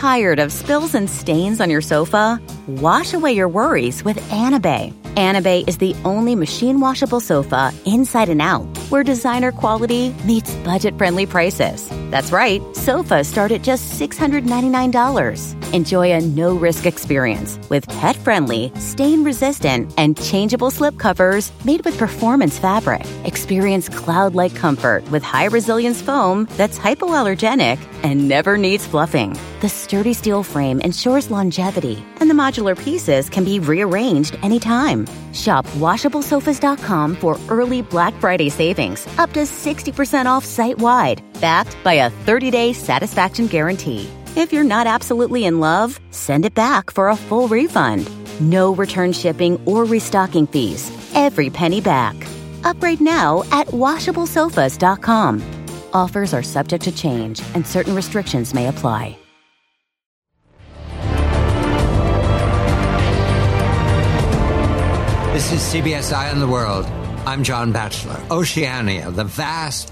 Tired of spills and stains on your sofa? Wash away your worries with Anabay. Anabay is the only machine-washable sofa inside and out, where designer quality meets budget-friendly prices. That's right, sofas start at just $699. Enjoy a no-risk experience with pet-friendly, stain-resistant, and changeable slip covers made with performance fabric. Experience cloud-like comfort with high-resilience foam that's hypoallergenic and never needs fluffing. The sturdy steel frame ensures longevity, and the modular pieces can be rearranged anytime. Shop WashableSofas.com for early Black Friday savings, up to 60% off site-wide, backed by a 30-day satisfaction guarantee. If you're not absolutely in love, send it back for a full refund. No return shipping or restocking fees. Every penny back. Upgrade now at WashableSofas.com. Offers are subject to change, and certain restrictions may apply. This is CBS Eye on the World. I'm John Batchelor. Oceania, the vast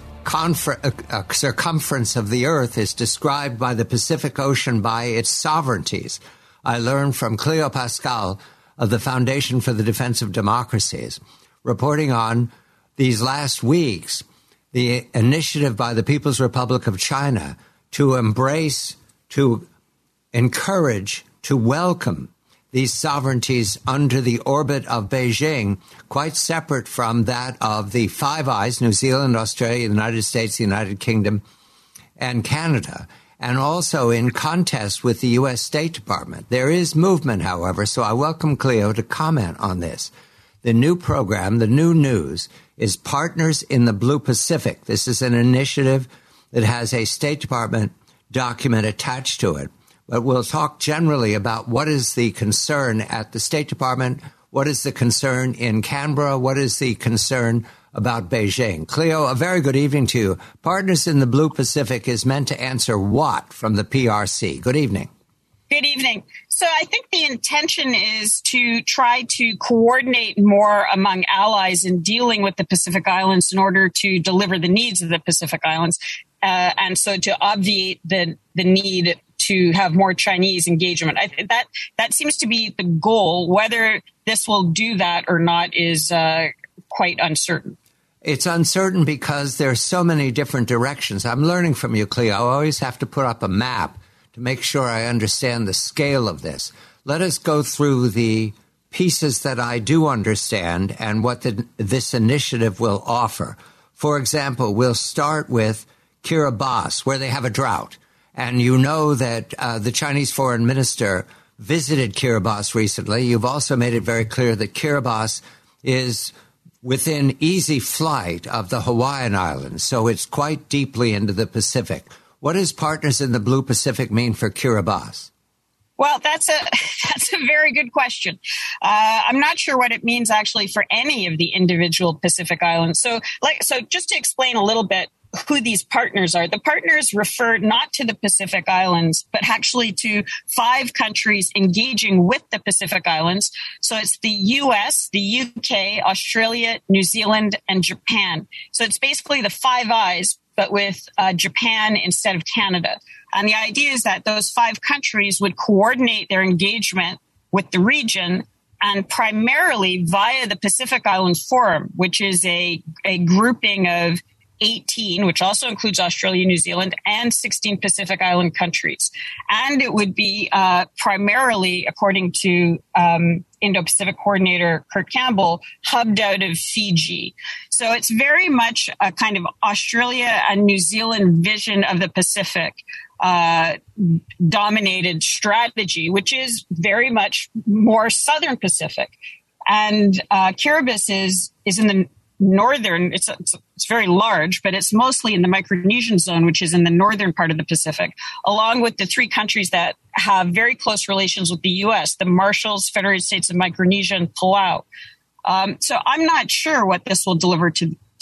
circumference of the Earth, is described by the Pacific Ocean by its sovereignties. I learned from Cleo Pascal of the Foundation for the Defense of Democracies, reporting on these last weeks the initiative by the People's Republic of China to embrace, to encourage, to welcome these sovereignties under the orbit of Beijing, quite separate from that of the Five Eyes, New Zealand, Australia, the United States, the United Kingdom, and Canada, and also in contest with the U.S. State Department. There is movement, however, so I welcome Cleo to comment on this. The new program, the new news, is Partners in the Blue Pacific. This is an initiative that has a State Department document attached to it. But we'll talk generally about what is the concern at the State Department, what is the concern in Canberra, what is the concern about Beijing. Cleo, a very good evening to you. Partners in the Blue Pacific is meant to answer what from the PRC? Good evening. Good evening. So I think the intention is to try to coordinate more among allies in dealing with the Pacific Islands in order to deliver the needs of the Pacific Islands, and so to obviate the need to have more Chinese engagement. That seems to be the goal. Whether this will do that or not is quite uncertain. It's uncertain because there are so many different directions. I'm learning from you, Cleo. I always have to put up a map to make sure I understand the scale of this. Let us go through the pieces that I do understand and what this initiative will offer. For example, we'll start with Kiribati, where they have a drought. And you know that the Chinese foreign minister visited Kiribati recently. You've also made it very clear that Kiribati is within easy flight of the Hawaiian Islands, so it's quite deeply into the Pacific. What does Partners in the Blue Pacific mean for Kiribati? Well, that's a very good question. I'm not sure what it means actually for any of the individual Pacific Islands. So just to explain a little bit who these partners are. The partners refer not to the Pacific Islands, but actually to 5 countries engaging with the Pacific Islands. So it's the US, the UK, Australia, New Zealand, and Japan. So it's basically the Five Eyes, but with Japan instead of Canada. And the idea is that those 5 countries would coordinate their engagement with the region, and primarily via the Pacific Island Forum, which is a grouping of 18, which also includes Australia, New Zealand, and 16 Pacific Island countries. And it would be primarily, according to Indo-Pacific coordinator Kurt Campbell, hubbed out of Fiji. So it's very much a kind of Australia and New Zealand vision of the Pacific dominated strategy, which is very much more Southern Pacific. And Kiribati is in the northern, it's very large, but it's mostly in the Micronesian zone, which is in the northern part of the Pacific, along with the 3 countries that have very close relations with the U.S., the Marshalls, Federated States of Micronesia, and Palau. So I'm not sure what this will deliver to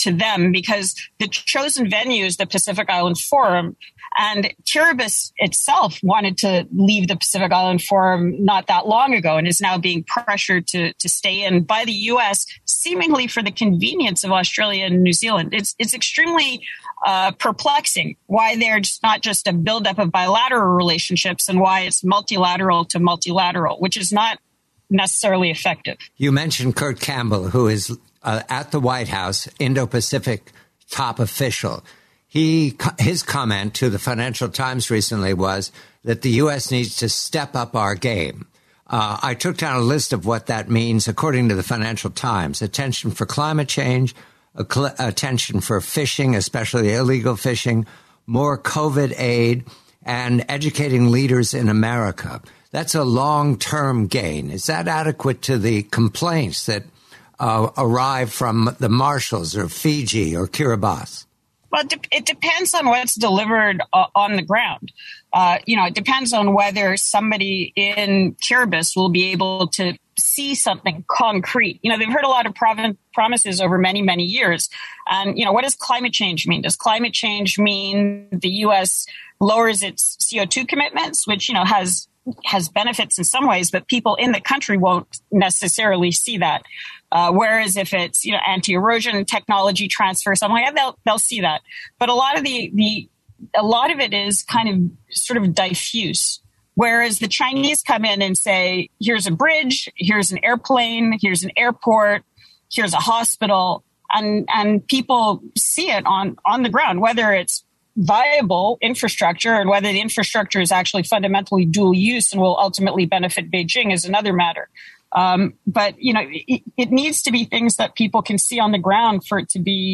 to them because the chosen venue is the Pacific Island Forum. And Kiribati itself wanted to leave the Pacific Island Forum not that long ago and is now being pressured to stay in by the U.S., seemingly for the convenience of Australia and New Zealand. It's extremely perplexing why there's not just a buildup of bilateral relationships and why it's multilateral to multilateral, which is not necessarily effective. You mentioned Kurt Campbell, who is at the White House, Indo-Pacific top official. His comment to the Financial Times recently was that the U.S. needs to step up our game. I took down a list of what that means according to the Financial Times. Attention for climate change, attention for fishing, especially illegal fishing, more COVID aid, and educating leaders in America. That's a long-term gain. Is that adequate to the complaints that arrive from the Marshalls or Fiji or Kiribati? Well, it depends on what's delivered on the ground. It depends on whether somebody in Kiribati will be able to see something concrete. They've heard a lot of promises over many, many years. And, what does climate change mean? Does climate change mean the U.S. lowers its CO2 commitments, which, has benefits in some ways, but people in the country won't necessarily see that. Whereas if it's, anti-erosion technology transfer, something like that, they'll see that. But a lot of a lot of it is kind of sort of diffuse. Whereas the Chinese come in and say, here's a bridge, here's an airplane, here's an airport, here's a hospital, and people see it on the ground, whether it's viable infrastructure and whether the infrastructure is actually fundamentally dual use and will ultimately benefit Beijing is another matter. But it needs to be things that people can see on the ground for it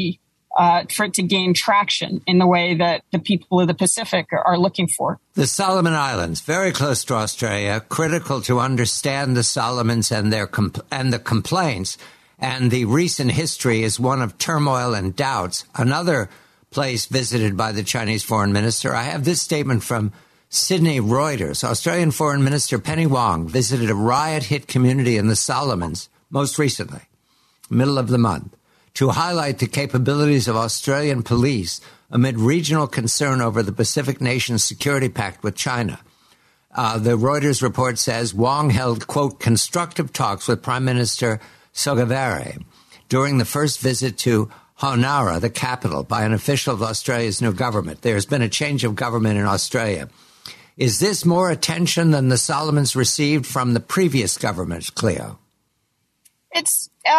to gain traction in the way that the people of the Pacific are looking for. The Solomon Islands, very close to Australia, critical to understand the Solomons and the complaints. And the recent history is one of turmoil and doubts. Another place visited by the Chinese foreign minister. I have this statement from Sydney Reuters. Australian Foreign Minister Penny Wong visited a riot-hit community in the Solomons most recently, middle of the month, to highlight the capabilities of Australian police amid regional concern over the Pacific Nations Security Pact with China. The Reuters report says Wong held, quote, constructive talks with Prime Minister Sogavare during the first visit to Honara, the capital, by an official of Australia's new government. There's been a change of government in Australia. Is this more attention than the Solomons received from the previous government, Cleo? It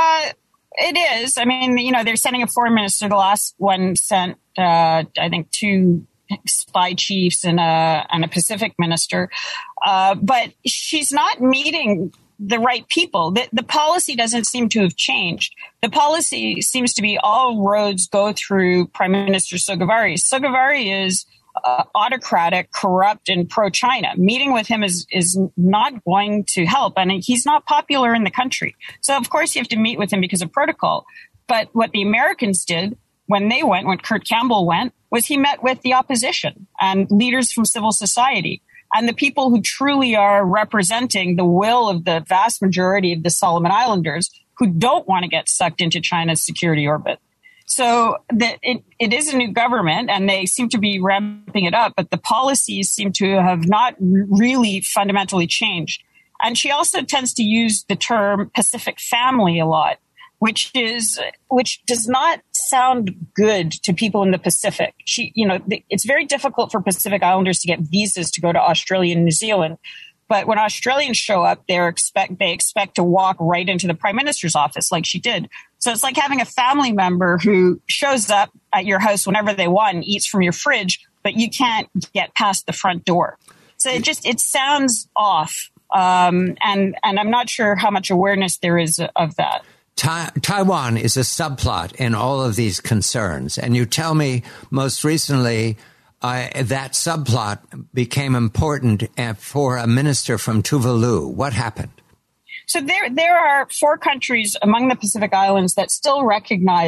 is. I mean, they're sending a foreign minister. The last one sent, I think, 2 spy chiefs and a Pacific minister. But she's not meeting the right people. The policy doesn't seem to have changed. The policy seems to be all roads go through Prime Minister Sogavare. Sogavare is autocratic, corrupt, and pro-China. Meeting with him is not going to help, and he's not popular in the country. So, of course, you have to meet with him because of protocol. But what the Americans did when Kurt Campbell went, was he met with the opposition and leaders from civil society and the people who truly are representing the will of the vast majority of the Solomon Islanders who don't want to get sucked into China's security orbit. So it is a new government, and they seem to be ramping it up, but the policies seem to have not really fundamentally changed. And she also tends to use the term Pacific family a lot, which does not sound good to people in the Pacific. It's very difficult for Pacific Islanders to get visas to go to Australia and New Zealand. But when Australians show up, they expect to walk right into the Prime Minister's office like she did. So it's like having a family member who shows up at your house whenever they want and eats from your fridge, but you can't get past the front door. So it sounds off. And I'm not sure how much awareness there is of that. Taiwan is a subplot in all of these concerns. And you tell me most recently that subplot became important for a minister from Tuvalu. What happened? So there are 4 countries among the Pacific Islands that still recognize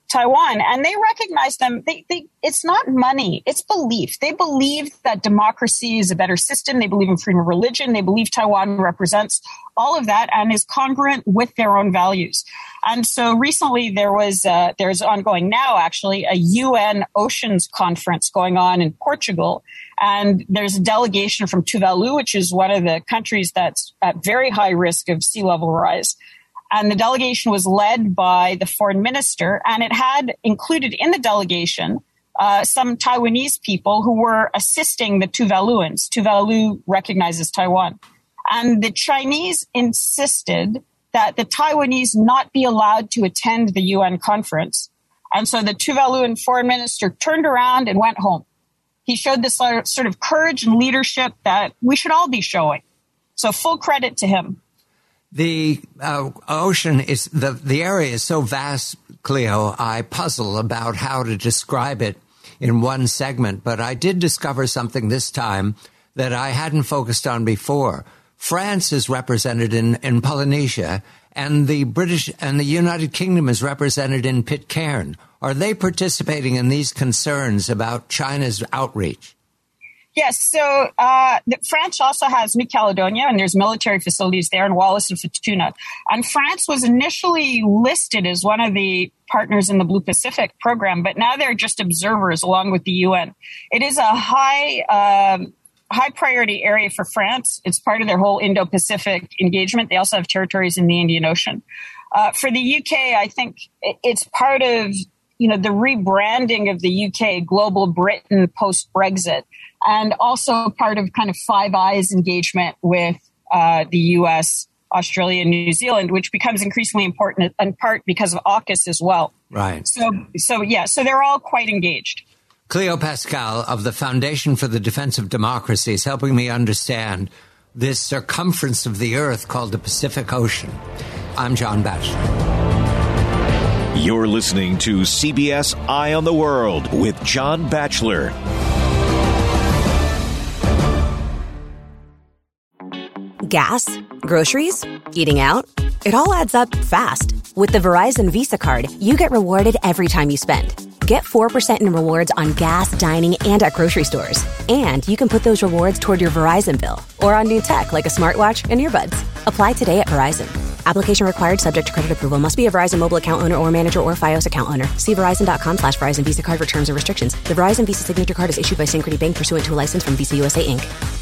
Taiwan, and they recognize them. It's not money, it's belief. They believe that democracy is a better system. They believe in freedom of religion. They believe Taiwan represents all of that and is congruent with their own values. And so recently there's ongoing now actually a UN Oceans Conference going on in Portugal. And there's a delegation from Tuvalu, which is one of the countries that's at very high risk of sea level rise. And the delegation was led by the foreign minister, and it had included in the delegation some Taiwanese people who were assisting the Tuvaluans. Tuvalu recognizes Taiwan. And the Chinese insisted that the Taiwanese not be allowed to attend the UN conference. And so the Tuvaluan foreign minister turned around and went home. He showed this sort of courage and leadership that we should all be showing. So full credit to him. The ocean is the area is so vast, Cleo. I puzzle about how to describe it in one segment, but I did discover something this time that I hadn't focused on before. France is represented in Polynesia, and the British and the United Kingdom is represented in Pitcairn. Are they participating in these concerns about China's outreach? Yes. So France also has New Caledonia, and there's military facilities there in Wallis and Futuna. And France was initially listed as one of the partners in the Blue Pacific program, but now they're just observers along with the UN. It is a high priority area for France. It's part of their whole Indo-Pacific engagement. They also have territories in the Indian Ocean. For the UK, I think it's part of the rebranding of the UK, global Britain post-Brexit, and also part of kind of Five Eyes engagement with the US, Australia, and New Zealand, which becomes increasingly important in part because of AUKUS as well. Right. So they're all quite engaged. Cleo Pascal of the Foundation for the Defense of Democracy is helping me understand this circumference of the Earth called the Pacific Ocean. I'm John Batchelor. You're listening to CBS Eye on the World with John Batchelor. Gas, groceries, eating out. It all adds up fast. With the Verizon Visa Card, you get rewarded every time you spend. Get 4% in rewards on gas, dining, and at grocery stores. And you can put those rewards toward your Verizon bill or on new tech like a smartwatch and earbuds. Apply today at Verizon. Application required, subject to credit approval. Must be a Verizon mobile account owner or manager or Fios account owner. See Verizon.com/Verizon Visa Card for terms and restrictions. The Verizon Visa Signature Card is issued by Synchrony Bank pursuant to a license from Visa USA, Inc.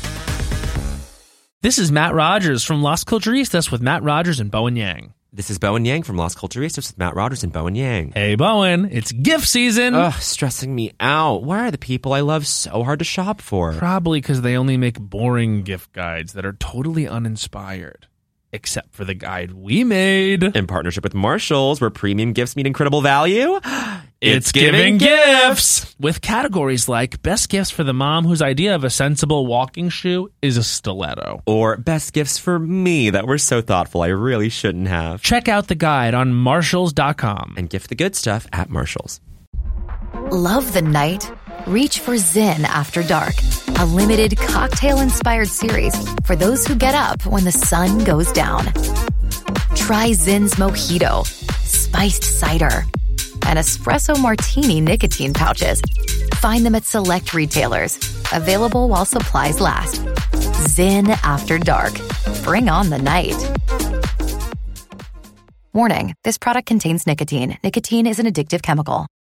This is Matt Rogers from Las Culturistas with Matt Rogers and Bowen Yang. This is Bowen Yang from Las Culturistas with Matt Rogers and Bowen Yang. Hey, Bowen, it's gift season. Ugh, stressing me out. Why are the people I love so hard to shop for? Probably because they only make boring gift guides that are totally uninspired. Except for the guide we made. In partnership with Marshalls, where premium gifts meet incredible value. It's giving gifts! With categories like best gifts for the mom whose idea of a sensible walking shoe is a stiletto. Or best gifts for me that were so thoughtful I really shouldn't have. Check out the guide on Marshalls.com. And gift the good stuff at Marshalls. Love the night? Reach for Zyn After Dark, a limited cocktail-inspired series for those who get up when the sun goes down. Try Zyn's Mojito, spiced cider, and espresso martini nicotine pouches. Find them at select retailers. Available while supplies last. Zyn After Dark. Bring on the night. Warning, this product contains nicotine. Nicotine is an addictive chemical.